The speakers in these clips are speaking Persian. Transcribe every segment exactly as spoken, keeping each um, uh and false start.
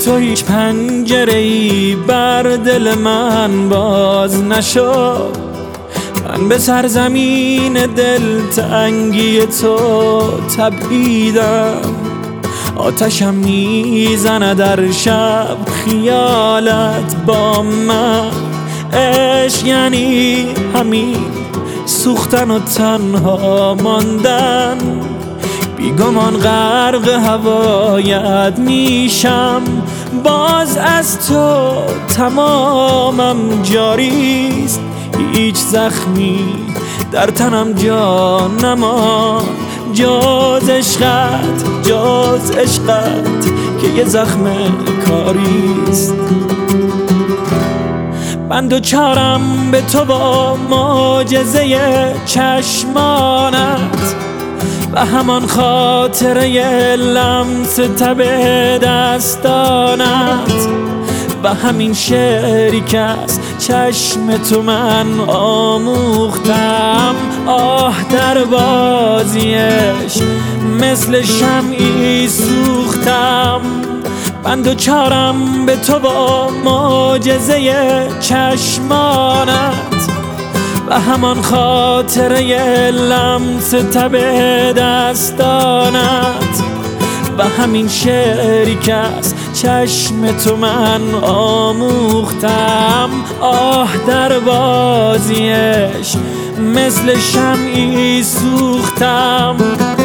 تو هیچ پنجره‌ای بر دل من باز نشد. من به سرزمین دلتنگی تو تپیدم، آتشم میزنه در شب خیالت با من. عشق یعنی همین سوختن و تنها ماندن، بیگمان غرق هوایت میشم. باز از تو تمامم جاریست، هیچ زخمی در تنم جا نمان. جز عشقت جز عشقت که یه زخم کاریست. من دوچارم به تو با معجزه چشمانت و همان خاطره لمس تب دستانت و همین شعری که از چشم تو من آموختم. آه در بازیش مثل شمعی سوختم. من دوچارم به تو با معجزه چشمانت و همان خاطره لمس تب دستانت و همین شعری که از چشم تو من آموختم. آه در بازیش مثل شمعی سوختم.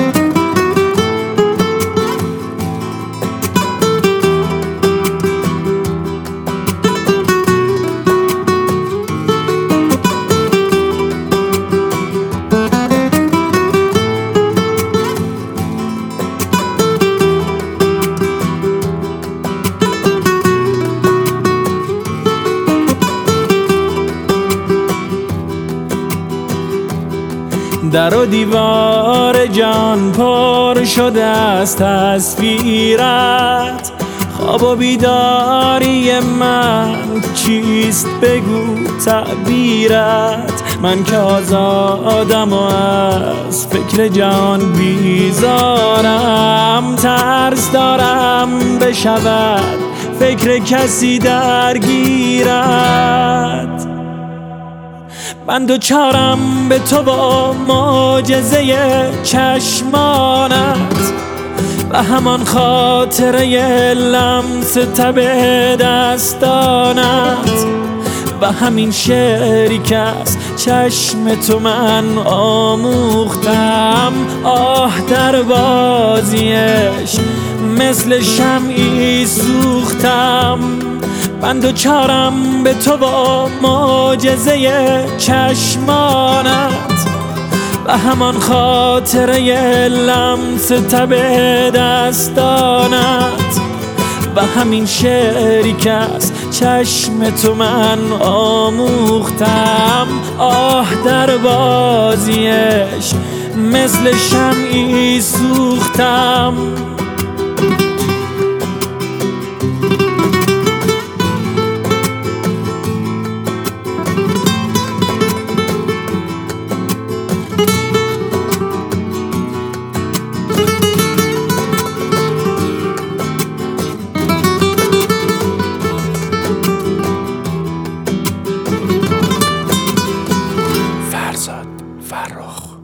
در و دیوار جان پر شده از تصویرت، خواب و بیداری من چیست بگو تعبیرت. من که آزادم و از فکر جان بیزارم، ترس دارم بشود فکر کسی درگیرت. من دوچارم به تو با معجزه چشمانت و همان خاطره لمس تب دستانت و همین شعری که از چشم تو من آموختم. آه در بازیش مثل شمعی سوختم. من دوچارم به تو با معجزه چشمانت و همان خاطره لمس تب دستانت و همین شعری که از چشم تو من آموختم. آه در بازیش مثل شمعی سوختم. فرزاد فرخ.